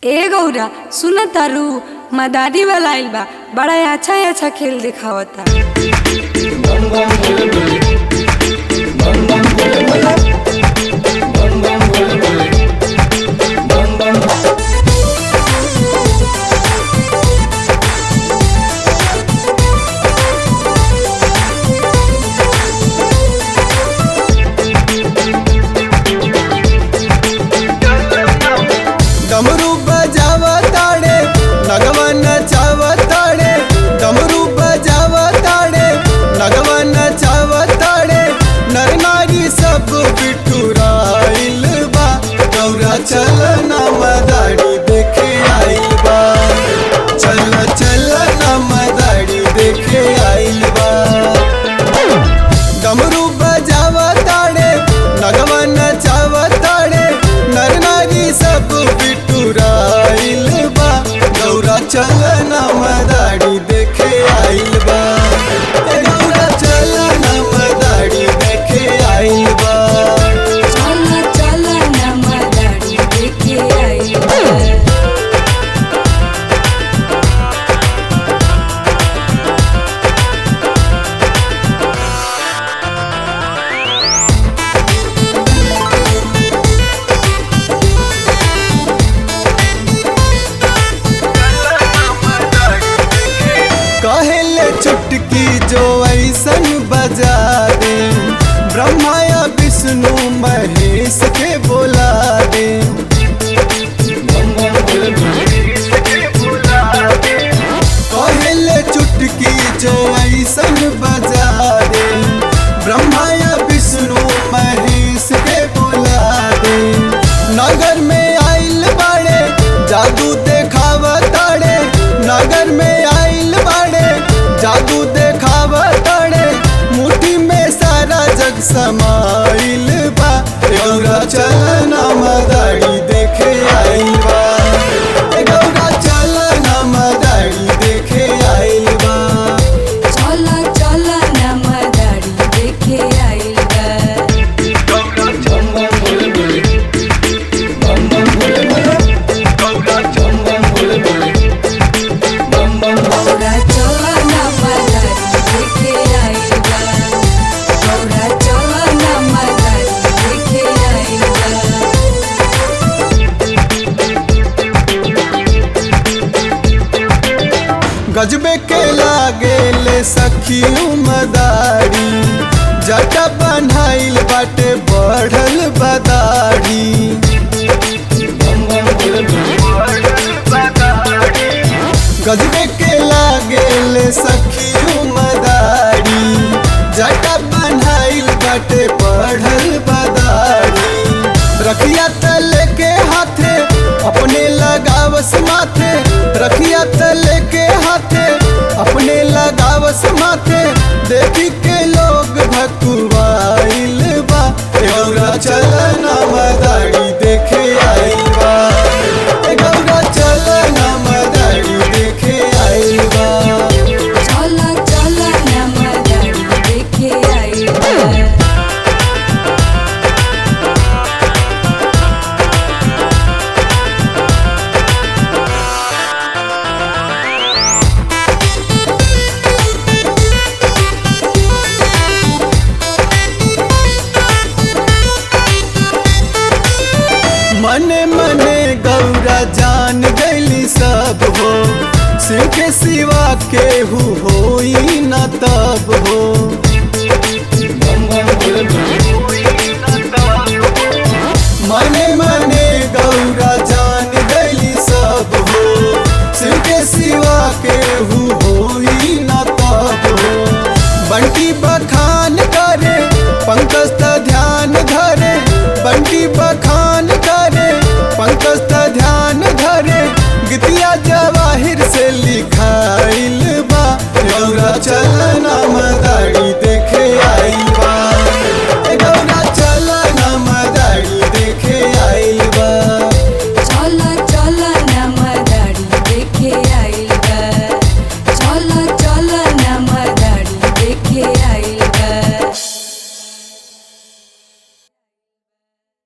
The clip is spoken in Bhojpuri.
ए गौरा सुन तारू मदारी वाला आइल बा। बड़ा अच्छा अच्छा खेल दिखावता। डमरू बजावताड़े नगवा नचावताड़े, डमरू बजावताड़े नगवा नचावताड़े, नर नारी सब बिटुराइल बा। गौरा चल ना मदारी देखे आइल बा, चल चल ना मदारी देखे आइल बा। डमरू बजावताड़े नगवा नचावताड़े, नर नारी सब बिटुराइल बा। गौरा चल ना मदारी देखे आइल बा, गौरा चल ना मदारी देखे आइल बा। चला चला ना मदारी देखे आइल बा। कहेले चुटकी जो ऐसन बजा दे, ब्रह्मा या विष्णु महेश के बोला दे। कहेले चुटकी जो ऐसन बजा दे, ब्रह्मा या विष्णु महेश के बोला दे। नगर में आइल बाड़े जादू देखावताड़े, नगर में आइल बाड़े जादू देखावताड़े, मुट्ठी में सारा जग समाइल बा। गौरा चल ना मदारी देखे आइल बा, गौरा चल ना मदारी देखे आइल बा। चला चला ना मदारी देखे आइल बा। गौरा चला ना मदारी देखे आइल बा। गौरा चला ना मदारी देखे आइल बा। गजबे के लागेले सखियू मदारी, जटा बन्हाइल बाटे बढ़ल बदारी। गजबे के लागेले सखियू मदारी, जटा बन्हाइल बाटे बढ़ल बदारी। रखिया तले के हाथे अपने लगावस माथे, रखिया तले के हाथे अपने लगावस माथे, देखी के लोग भकुआइल बा। गौरा चल ना मदारी देखे आइल बा, गौरा चल ना मदारी देखे आइल बा। चला चला ना मदारी देखे आइल बा। मने मने गौरा जान गैली सब हो, शिव के सिवा केहू होई न तब हो।